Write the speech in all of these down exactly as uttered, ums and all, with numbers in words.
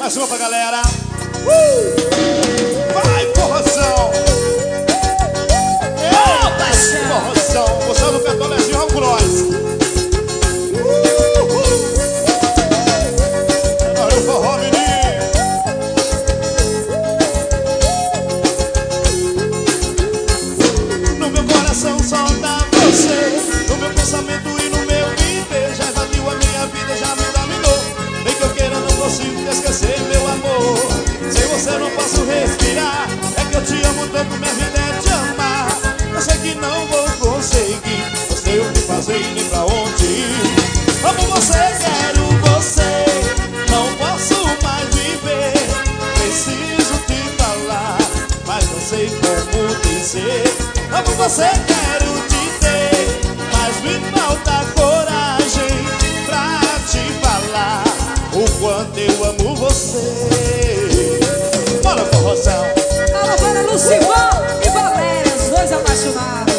mais uma pra galera. Uh! Vai, porração! Ô, paixão! Porração! Você no petolezinho, vamos com nós. Olha o forró, menino. No meu coração só dá você. No meu pensamento e no meu viver. Já invadiu a minha vida, já me dominou. Nem que eu queira, não consigo te esquecer, meu amor. Sem você não posso respirar. É que eu te amo tanto, minha vida é te amar. Eu sei que não vou conseguir. Não sei o que fazer e nem pra onde ir. Amo você, quero você. Não posso mais viver. Preciso te falar, mas não sei como dizer. Amo você, quero te ter, mas me falta coragem pra te falar o quanto eu amo você. Bora, forrozão! Alô, para Lucimão e Valéria, os dois apaixonados.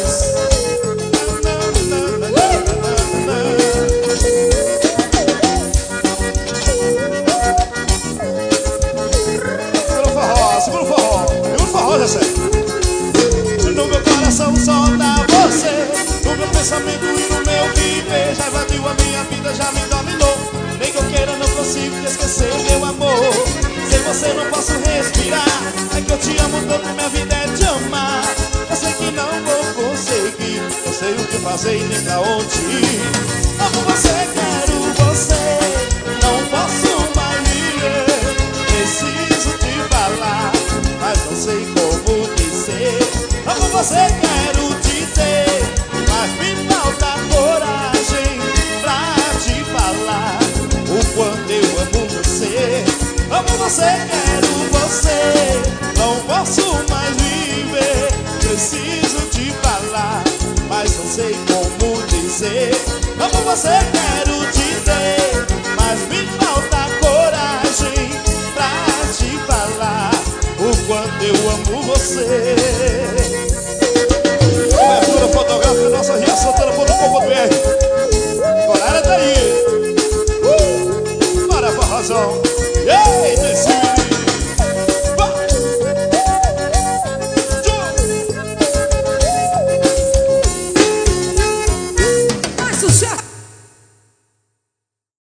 Segura o forró, segura o forró. Segura o forró, já sei. No meu coração só dá você. No meu pensamento e no meu viver. Já invadiu a minha vida, já me dominou. Nem que eu queira, não consigo te esquecer, meu amor. Sem você não posso respirar. É que eu te amo tanto, minha vida é te amar. Eu sei que não vou conseguir. Não sei o que fazer e nem pra onde ir. Amo você, quero você. Não posso mais viver. Preciso te falar, mas não sei como dizer. Amo você, quero te ter, mas me falta coragem pra te falar o quanto eu amo você. Amo você, quero você. Não posso mais viver. Preciso te falar, mas não sei como dizer. Amo você, quero te ter, mas me falta coragem pra te falar o quanto eu amo você.